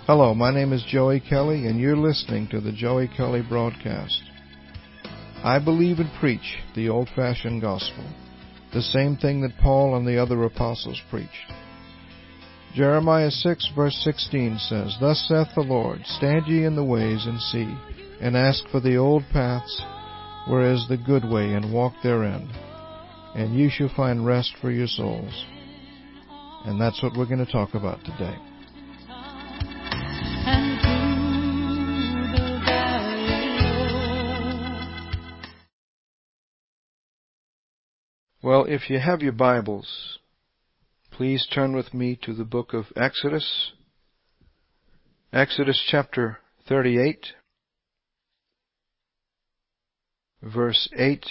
Hello, my name is Joey Kelly, and you're listening to the Joey Kelly Broadcast. I believe and preach the old-fashioned gospel, the same thing that Paul and the other apostles preached. Jeremiah 6, verse 16 says, "Thus saith the Lord, Stand ye in the ways, and see, and ask for the old paths, where is the good way, and walk therein, and ye shall find rest for your souls." And that's what we're going to talk about today. Well, if you have your Bibles, please turn with me to the book of Exodus. Exodus chapter 38, verse 8.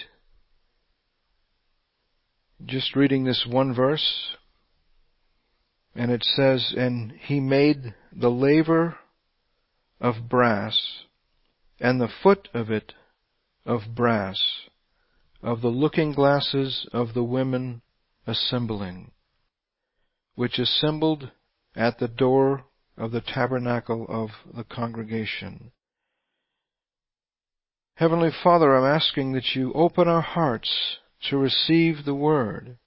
Just reading this one verse, and it says, "And he made the laver of brass, and the foot of it of brass, of the looking glasses of the women assembling, which assembled at the door of the tabernacle of the congregation." Heavenly Father, I'm asking that you open our hearts to receive the Word.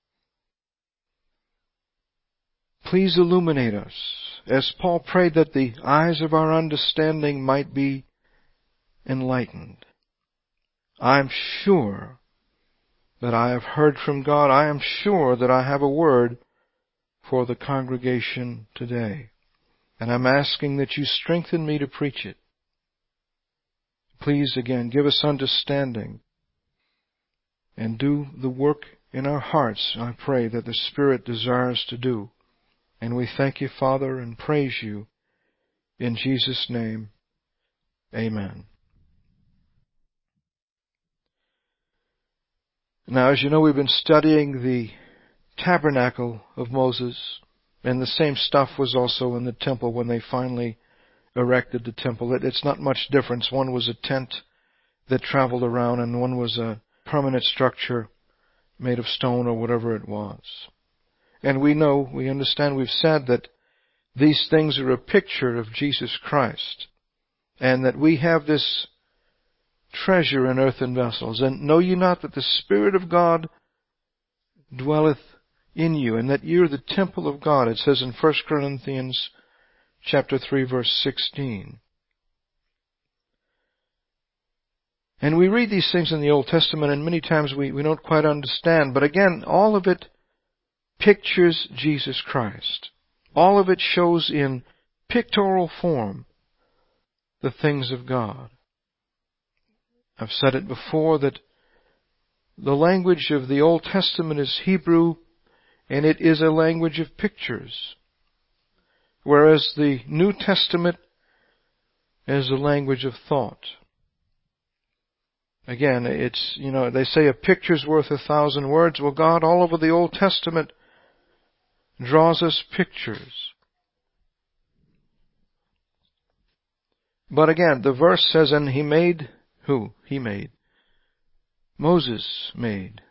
Please illuminate us, as Paul prayed that the eyes of our understanding might be enlightened. I'm sure that I have heard from God. I am sure that I have a word for the congregation today. And I'm asking that you strengthen me to preach it. Please again, give us understanding and do the work in our hearts, I pray, that the Spirit desires to do. And we thank you, Father, and praise you. In Jesus' name, amen. Now, as you know, we've been studying the tabernacle of Moses, and the same stuff was also in the temple when they finally erected the temple. It's not much difference. One was a tent that traveled around, and one was a permanent structure made of stone or whatever it was. And we understand, we've said that these things are a picture of Jesus Christ, and that we have this treasure in earthen vessels. And know ye not that the Spirit of God dwelleth in you, and that you're the temple of God? It says in 1 Corinthians chapter 3, verse 16. And we read these things in the Old Testament, and many times we don't quite understand. But again, all of it pictures Jesus Christ. All of it shows in pictorial form the things of God. I've said it before that the language of the Old Testament is Hebrew, and it is a language of pictures, whereas the New Testament is a language of thought. Again, it's, they say a picture's worth 1,000 words. Well, God, all over the Old Testament, draws us pictures. But again, the verse says, "And he made," who? He made. Moses made.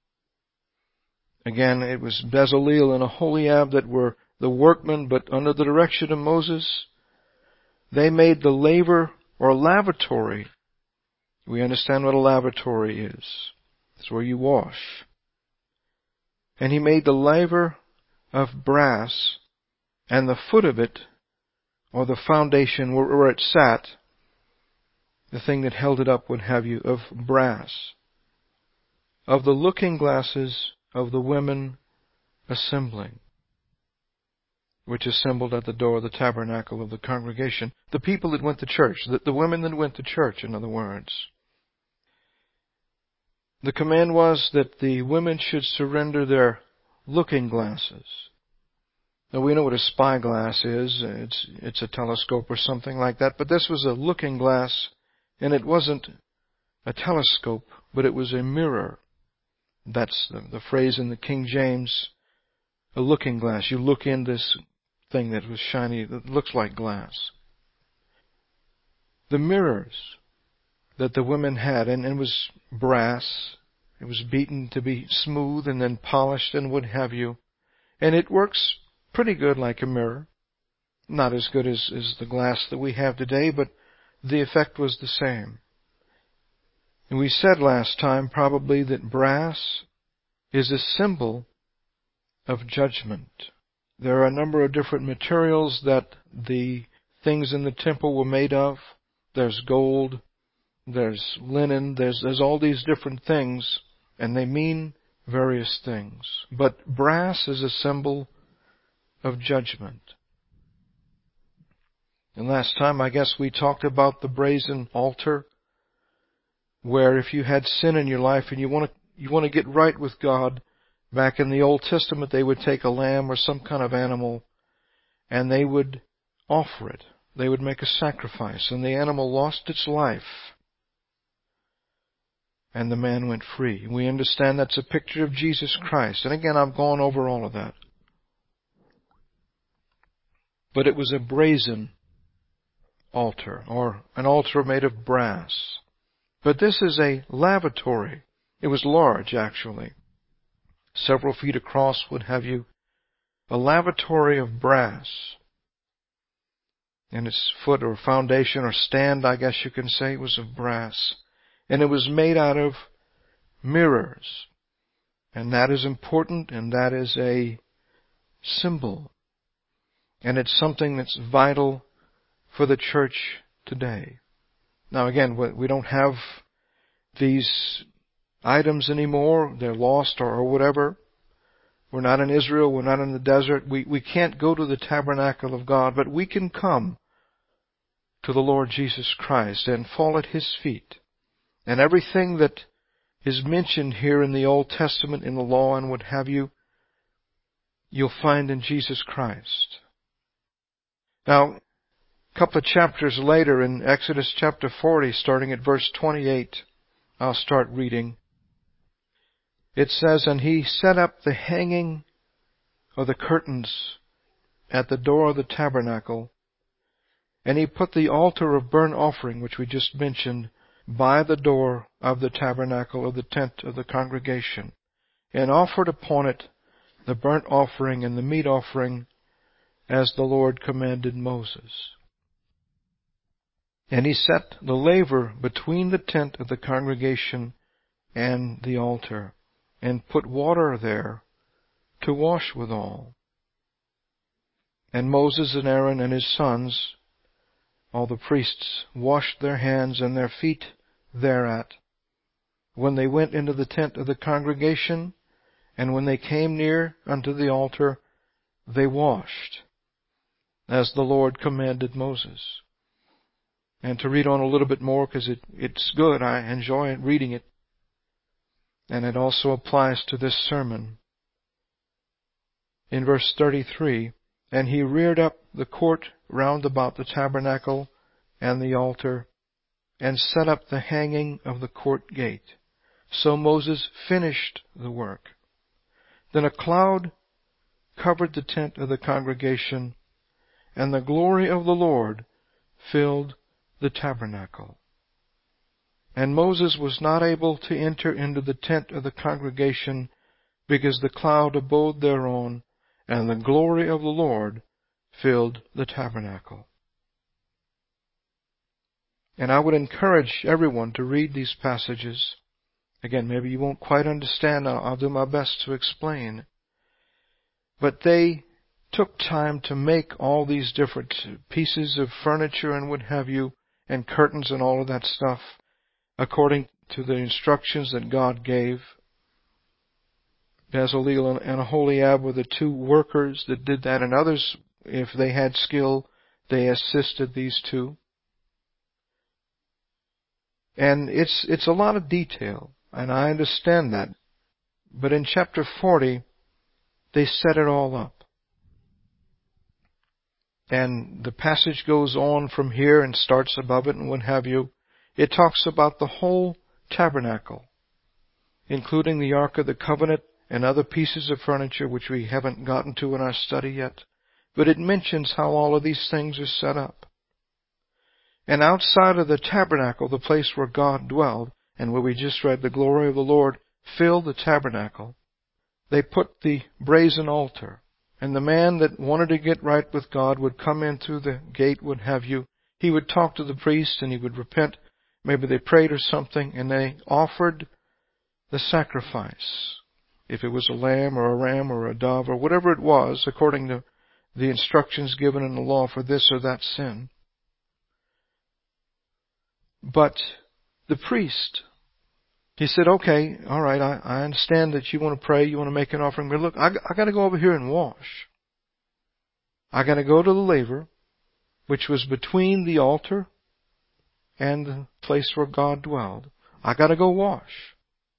Again, it was Bezaleel and Aholiab that were the workmen, but under the direction of Moses, they made the laver or lavatory. We understand what a lavatory is. It's where you wash. And he made the laver of brass, and the foot of it, or the foundation where it sat, the thing that held it up, what have you, of brass, of the looking glasses of the women assembling, which assembled at the door of the tabernacle of the congregation. The people that went to church, the women that went to church, in other words. The command was that the women should surrender their looking glasses. Now, we know what a spyglass is. It's a telescope or something like that. But this was a looking glass, and it wasn't a telescope, but it was a mirror. That's the phrase in the King James, a looking glass. You look in this thing that was shiny, that looks like glass. The mirrors that the women had, and it was brass. It was beaten to be smooth and then polished and what have you. And it works pretty good like a mirror. Not as good as the glass that we have today, but the effect was the same. And we said last time probably that brass is a symbol of judgment. There are a number of different materials that the things in the temple were made of. There's gold, there's linen, there's all these different things, and they mean various things. But brass is a symbol of judgment. And last time, I guess, we talked about the brazen altar, where if you had sin in your life and you want to get right with God, back in the Old Testament, they would take a lamb or some kind of animal, and they would offer it. They would make a sacrifice, and the animal lost its life, and the man went free. We understand that's a picture of Jesus Christ. And again, I've gone over all of that. But it was a brazen altar, or an altar made of brass. But this is a lavatory. It was large, actually. Several feet across, would have you. A lavatory of brass. And its foot or foundation or stand, I guess you can say, was of brass. And it was made out of mirrors. And that is important, and that is a symbol. And it's something that's vital for the church today. Now again, we don't have these items anymore. They're lost or whatever. We're not in Israel. We're not in the desert. We can't go to the tabernacle of God, but we can come to the Lord Jesus Christ and fall at His feet. And everything that is mentioned here in the Old Testament, in the law and what have you, you'll find in Jesus Christ. Now, a couple of chapters later, in Exodus chapter 40, starting at verse 28, I'll start reading. It says, "And he set up the hanging of the curtains at the door of the tabernacle, and he put the altar of burnt offering," which we just mentioned, "by the door of the tabernacle of the tent of the congregation, and offered upon it the burnt offering and the meat offering, as the Lord commanded Moses. And he set the laver between the tent of the congregation and the altar, and put water there to wash withal. And Moses and Aaron and his sons, all the priests, washed their hands and their feet thereat, when they went into the tent of the congregation, and when they came near unto the altar, they washed, as the Lord commanded Moses." And to read on a little bit more, because it's good, I enjoy reading it, and it also applies to this sermon. In verse 33, "And he reared up the court round about the tabernacle and the altar, and set up the hanging of the court gate. So Moses finished the work. Then a cloud covered the tent of the congregation, and the glory of the Lord filled the tabernacle. And Moses was not able to enter into the tent of the congregation, because the cloud abode thereon, and the glory of the Lord filled the tabernacle." And I would encourage everyone to read these passages. Again, maybe you won't quite understand. I'll do my best to explain. But they took time to make all these different pieces of furniture and what have you, and curtains and all of that stuff, according to the instructions that God gave. Bezaleel and Aholiab were the two workers that did that, and others, if they had skill, they assisted these two. And it's a lot of detail, and I understand that. But in chapter 40, they set it all up. And the passage goes on from here and starts above it and what have you. It talks about the whole tabernacle, including the Ark of the Covenant and other pieces of furniture which we haven't gotten to in our study yet. But it mentions how all of these things are set up. And outside of the tabernacle, the place where God dwelled, and where we just read the glory of the Lord filled the tabernacle, they put the brazen altar. And the man that wanted to get right with God would come in through the gate, would have you. He would talk to the priest and he would repent. Maybe they prayed or something, and they offered the sacrifice. If it was a lamb or a ram or a dove or whatever it was, according to the instructions given in the law for this or that sin. But the priest, he said, okay, all right, I understand that you want to pray, you want to make an offering, but look, I got to go over here and wash. I got to go to the laver, which was between the altar and the place where God dwelled. I got to go wash.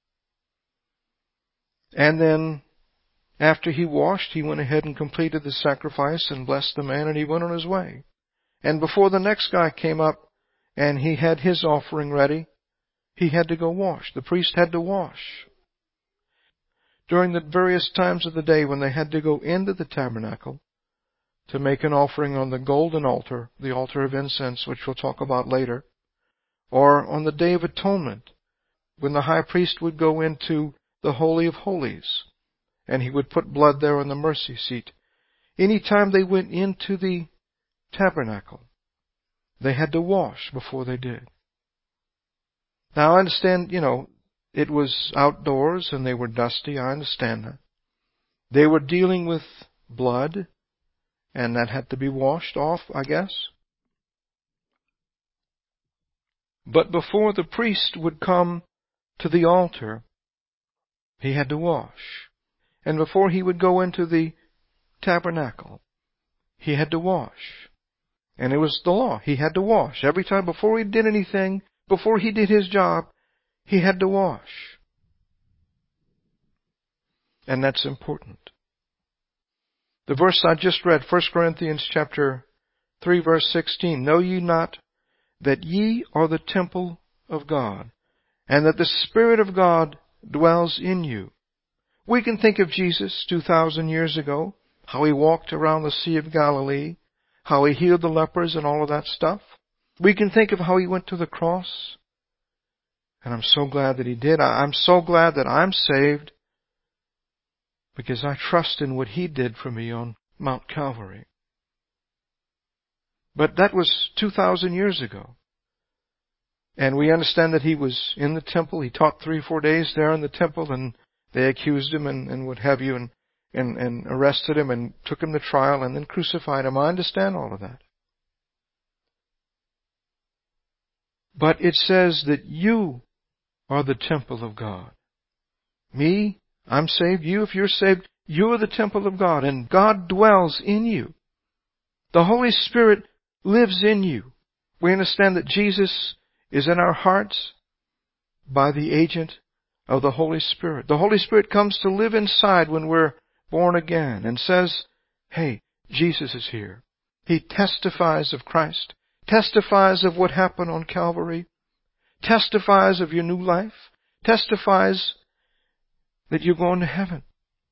And then, after he washed, he went ahead and completed the sacrifice and blessed the man, and he went on his way. And before the next guy came up and he had his offering ready, he had to go wash. The priest had to wash. During the various times of the day when they had to go into the tabernacle to make an offering on the golden altar, the altar of incense, which we'll talk about later, or on the Day of Atonement, when the high priest would go into the Holy of Holies, and he would put blood there on the mercy seat. Anytime they went into the tabernacle, they had to wash before they did. Now I understand, it was outdoors and they were dusty. I understand that. They were dealing with blood, and that had to be washed off, I guess. But before the priest would come to the altar, he had to wash. And before he would go into the tabernacle, he had to wash. And it was the law. He had to wash. Every time before he did anything, before he did his job, he had to wash. And that's important. The verse I just read, 1 Corinthians chapter 3, verse 16, know ye not that ye are the temple of God, and that the Spirit of God dwells in you. We can think of Jesus 2,000 years ago, how he walked around the Sea of Galilee, how he healed the lepers and all of that stuff. We can think of how he went to the cross. And I'm so glad that he did. I'm so glad that I'm saved because I trust in what he did for me on Mount Calvary. But that was 2,000 years ago. And we understand that he was in the temple. He taught 3 or 4 days there in the temple, and they accused him and what have you, and arrested him and took him to trial and then crucified him. I understand all of that. But it says that you are the temple of God. Me, I'm saved. You, if you're saved, you are the temple of God, and God dwells in you. The Holy Spirit lives in you. We understand that Jesus is in our hearts by the agent of the Holy Spirit. The Holy Spirit comes to live inside when we're born again and says, hey, Jesus is here. He testifies of Christ, testifies of what happened on Calvary, testifies of your new life, testifies that you're going to heaven.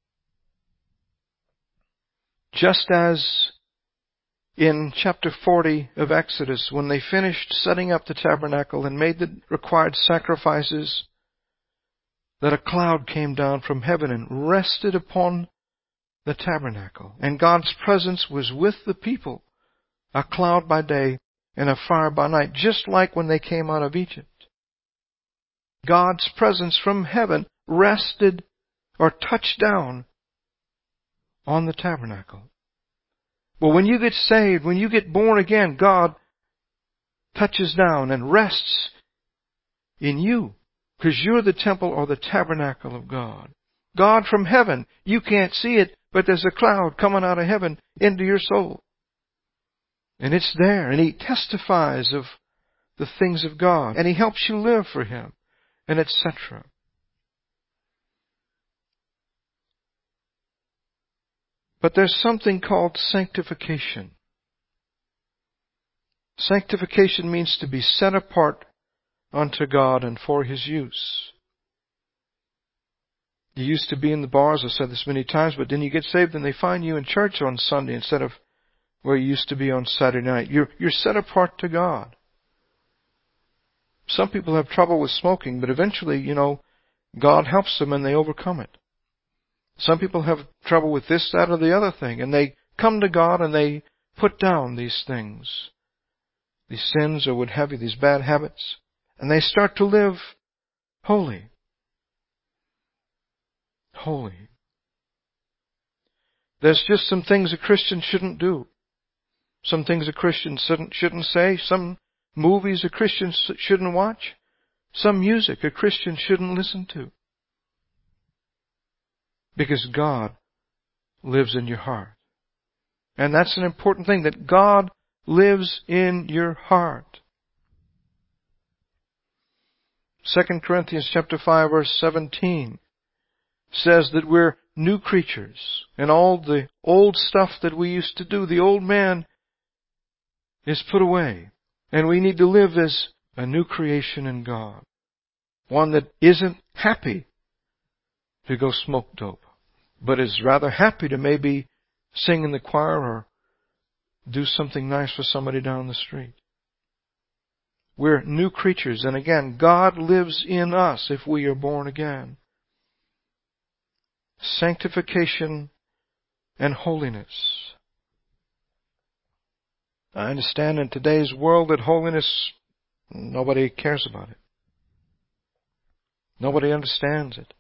Just as in chapter 40 of Exodus, when they finished setting up the tabernacle and made the required sacrifices, that a cloud came down from heaven and rested upon the tabernacle. And God's presence was with the people, a cloud by day and a fire by night, just like when they came out of Egypt. God's presence from heaven rested or touched down on the tabernacle. Well, when you get saved, when you get born again, God touches down and rests in you, because you're the temple or the tabernacle of God. God from heaven, you can't see it, but there's a cloud coming out of heaven into your soul. And it's there, and He testifies of the things of God, and He helps you live for Him, and etc. But there's something called sanctification. Sanctification means to be set apart unto God and for His use. You used to be in the bars, I've said this many times, but then you get saved and they find you in church on Sunday instead of where you used to be on Saturday night. You're set apart to God. Some people have trouble with smoking, but eventually, God helps them and they overcome it. Some people have trouble with this, that, or the other thing, and they come to God and they put down these things, these sins or what have you, these bad habits, and they start to live holy. Holy. There's just some things a Christian shouldn't do. Some things a Christian shouldn't say. Some movies a Christian shouldn't watch. Some music a Christian shouldn't listen to. Because God lives in your heart. And that's an important thing, that God lives in your heart. 2 Corinthians chapter 5 verse 17 says that we're new creatures. And all the old stuff that we used to do, the old man is put away. And we need to live as a new creation in God. One that isn't happy to go smoke dope, but is rather happy to maybe sing in the choir or do something nice for somebody down the street. We're new creatures, and again, God lives in us if we are born again. Sanctification and holiness. I understand in today's world that holiness, nobody cares about it. Nobody understands it.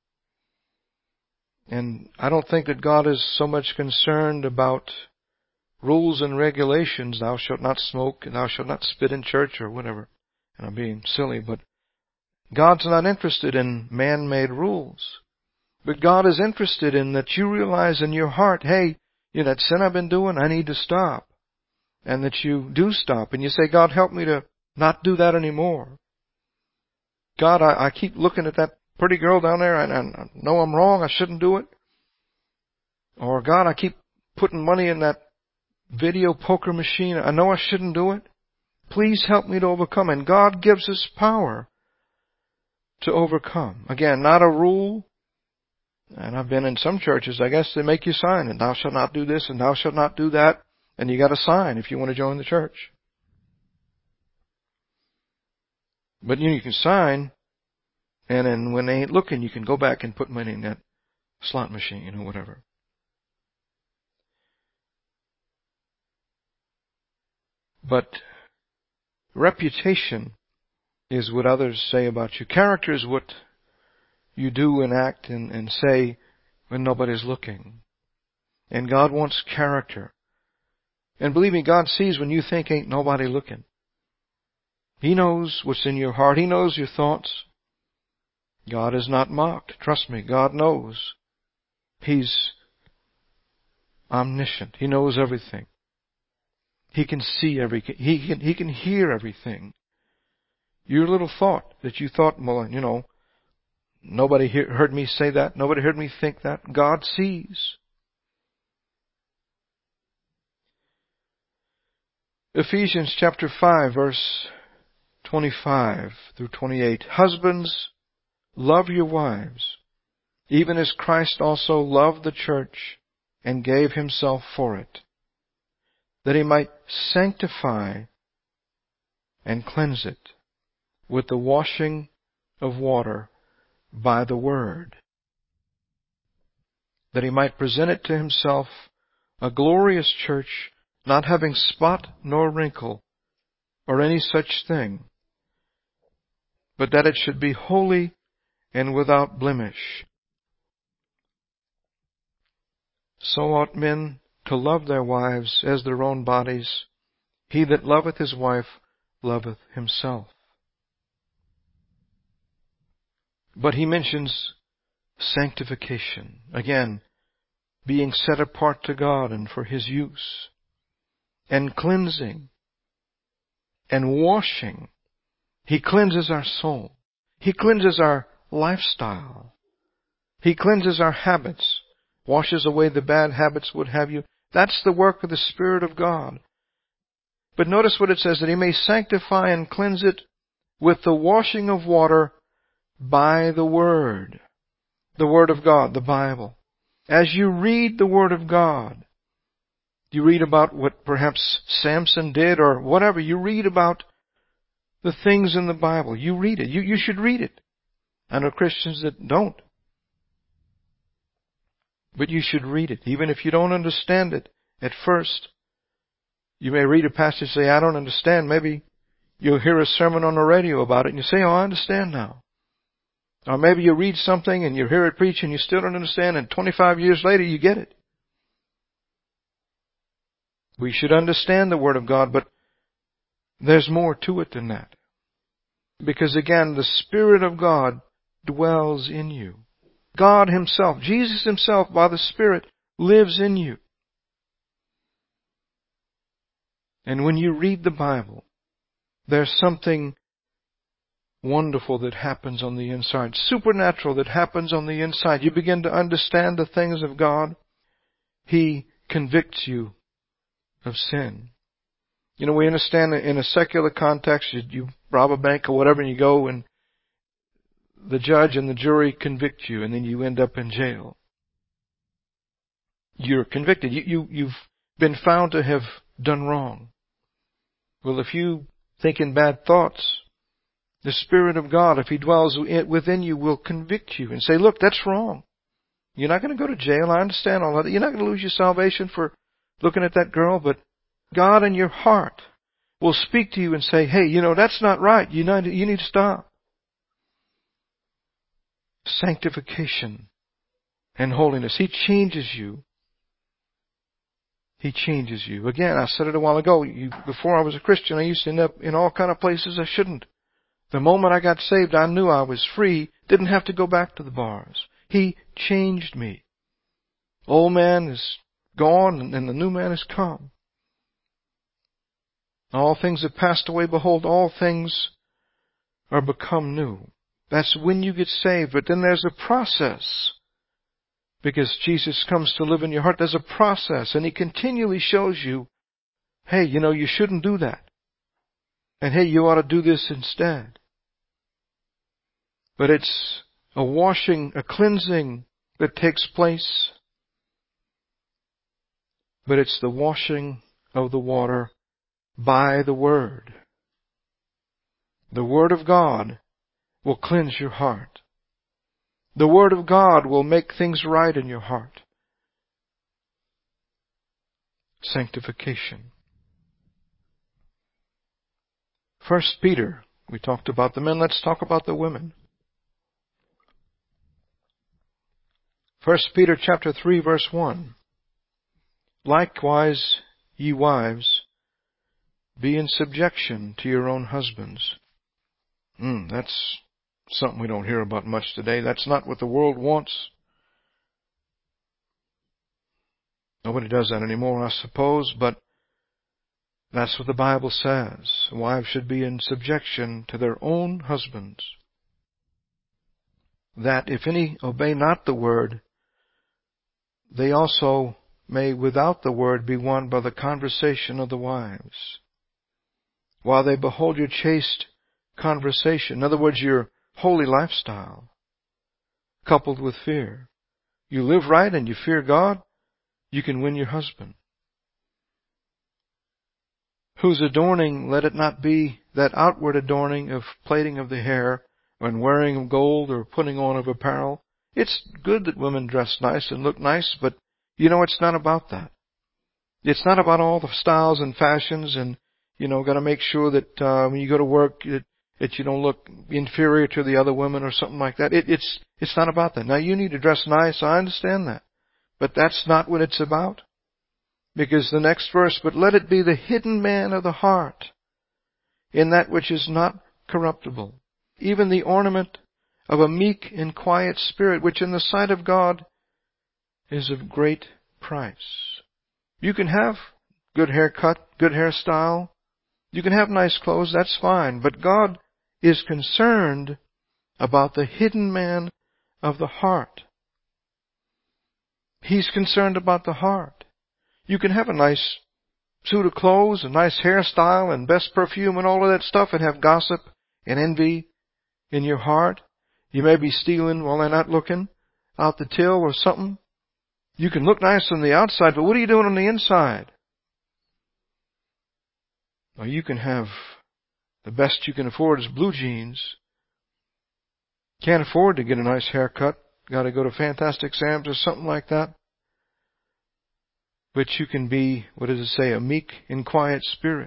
And I don't think that God is so much concerned about rules and regulations. Thou shalt not smoke, and thou shalt not spit in church, or whatever. And I'm being silly, but God's not interested in man-made rules. But God is interested in that you realize in your heart, hey, that sin I've been doing, I need to stop. And that you do stop. And you say, God, help me to not do that anymore. God, I keep looking at that pretty girl down there, and I know I'm wrong, I shouldn't do it. Or, God, I keep putting money in that video poker machine, I know I shouldn't do it. Please help me to overcome. And God gives us power to overcome. Again, not a rule. And I've been in some churches, I guess they make you sign, and thou shalt not do this, and thou shalt not do that. And you got to sign if you want to join the church. But you can sign, and then when they ain't looking, you can go back and put money in that slot machine or whatever. But reputation is what others say about you. Character is what you do and act and say when nobody's looking. And God wants character. And believe me, God sees when you think ain't nobody looking. He knows what's in your heart. He knows your thoughts. God is not mocked. Trust me, God knows. He's omniscient. He knows everything. He can see everything. He can hear everything. Your little thought that you thought, well, nobody heard me say that. Nobody heard me think that. God sees. Ephesians chapter 5, verse 25 through 28. Husbands, love your wives, even as Christ also loved the church and gave himself for it, that he might sanctify and cleanse it with the washing of water by the word, that he might present it to himself a glorious church, not having spot nor wrinkle or any such thing, but that it should be holy and without blemish. So ought men to love their wives as their own bodies. He that loveth his wife loveth himself. But he mentions sanctification. Again, being set apart to God and for his use. And cleansing. And washing. He cleanses our soul. He cleanses our lifestyle. He cleanses our habits. Washes away the bad habits would have you. That's the work of the Spirit of God. But notice what it says, that he may sanctify and cleanse it with the washing of water by the Word. The Word of God, the Bible. As you read the Word of God, you read about what perhaps Samson did or whatever. You read about the things in the Bible. You read it. You should read it. I know Christians that don't. But you should read it, even if you don't understand it at first. You may read a passage and say, I don't understand. Maybe you'll hear a sermon on the radio about it and you say, oh, I understand now. Or maybe you read something and you hear it preached and you still don't understand, and 25 years later you get it. We should understand the Word of God, but there's more to it than that. Because again, the Spirit of God dwells in you. God Himself, Jesus Himself, by the Spirit, lives in you. And when you read the Bible, there's something wonderful that happens on the inside, supernatural that happens on the inside. You begin to understand the things of God. He convicts you of sin. You know, we understand that in a secular context, you rob a bank or whatever, and you go and the judge and the jury convict you, and then you end up in jail. You're convicted. You've been found to have done wrong. Well, if you think in bad thoughts, the Spirit of God, if He dwells within you, will convict you and say, look, that's wrong. You're not going to go to jail. I understand all that. You're not going to lose your salvation for looking at that girl, but God in your heart will speak to you and say, hey, you know, that's not right. You need to stop. Sanctification and holiness. He changes you. He changes you. Again, I said it a while ago. Before I was a Christian, I used to end up in all kind of places I shouldn't. The moment I got saved, I knew I was free. Didn't have to go back to the bars. He changed me. Old man is gone and the new man has come. All things have passed away. Behold, all things are become new. That's when you get saved. But then there's a process. Because Jesus comes to live in your heart, there's a process. And He continually shows you, hey, you know, you shouldn't do that. And hey, you ought to do this instead. But it's a washing, a cleansing that takes place. But it's the washing of the water by the Word. The Word of God will cleanse your heart. The Word of God will make things right in your heart. Sanctification. 1 Peter, we talked about the men, let's talk about the women. 1 Peter chapter 3 verse 1. Likewise, ye wives, be in subjection to your own husbands. That's something we don't hear about much today. That's not what the world wants. Nobody does that anymore, I suppose, but that's what the Bible says. Wives should be in subjection to their own husbands, that if any obey not the word, they also may without the word be won by the conversation of the wives, while they behold your chaste conversation. In other words, your holy lifestyle, coupled with fear. You live right and you fear God, you can win your husband. Whose adorning, let it not be that outward adorning of plaiting of the hair, and wearing of gold or putting on of apparel. It's good that women dress nice and look nice, but you know, it's not about that. It's not about all the styles and fashions and, you know, got to make sure that when you go to work that you don't look inferior to the other women or something like that. It's not about that. Now, you need to dress nice. I understand that. But that's not what it's about. Because the next verse, but let it be the hidden man of the heart, in that which is not corruptible, even the ornament of a meek and quiet spirit, which in the sight of God is of great price. You can have good haircut, good hairstyle. You can have nice clothes, that's fine. But God is concerned about the hidden man of the heart. He's concerned about the heart. You can have a nice suit of clothes, a nice hairstyle, and best perfume and all of that stuff, and have gossip and envy in your heart. You may be stealing while they're not looking out the till or something. You can look nice on the outside, but what are you doing on the inside? Or you can have the best you can afford is blue jeans. Can't afford to get a nice haircut. Got to go to Fantastic Sam's or something like that. But you can be, what does it say, a meek and quiet spirit.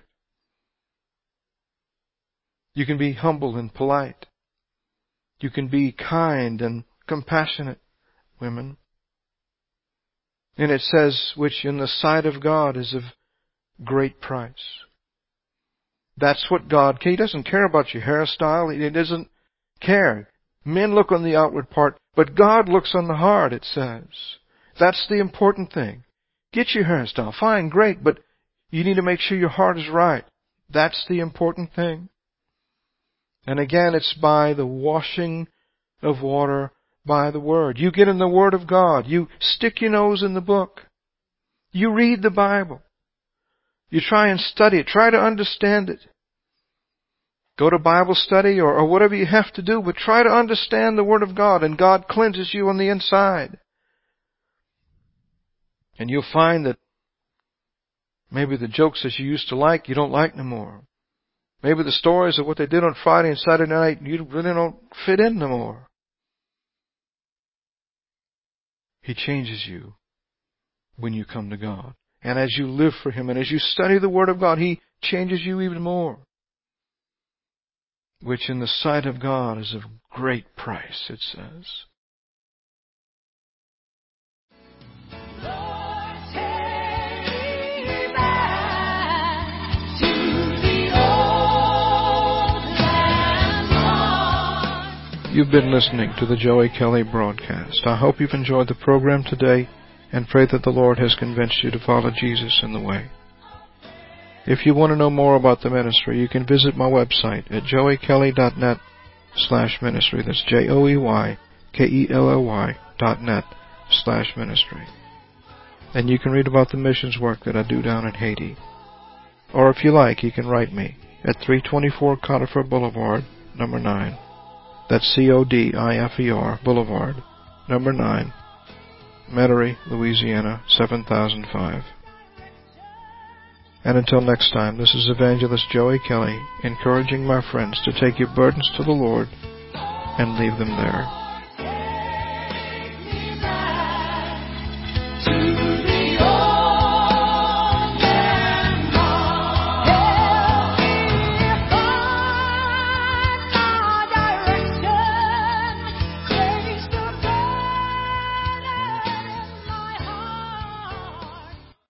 You can be humble and polite. You can be kind and compassionate, women. And it says, which in the sight of God is of great price. That's what God, He doesn't care about your hairstyle. He doesn't care. Men look on the outward part, but God looks on the heart, it says. That's the important thing. Get your hairstyle. Fine, great, but you need to make sure your heart is right. That's the important thing. And again, it's by the washing of water by the Word. You get in the Word of God. You stick your nose in the book. You read the Bible. You try and study it. Try to understand it. Go to Bible study or whatever you have to do, but try to understand the Word of God, and God cleanses you on the inside. And you'll find that maybe the jokes that you used to like, you don't like no more. Maybe the stories of what they did on Friday and Saturday night, you really don't fit in no more. He changes you when you come to God. And as you live for Him and as you study the Word of God, He changes you even more. Which in the sight of God is of great price, it says. You've been listening to the Joey Kelly broadcast. I hope you've enjoyed the program today and pray that the Lord has convinced you to follow Jesus in the way. If you want to know more about the ministry, you can visit my website at joeykelly.net/ministry. That's joeykelly.net/ministry. And you can read about the missions work that I do down in Haiti. Or if you like, you can write me at 324 Conifer Boulevard, number 9. That's Codifer Boulevard, number 9, Metairie, Louisiana, 7005. And until next time, this is Evangelist Joey Kelly, encouraging my friends to take your burdens to the Lord and leave them there.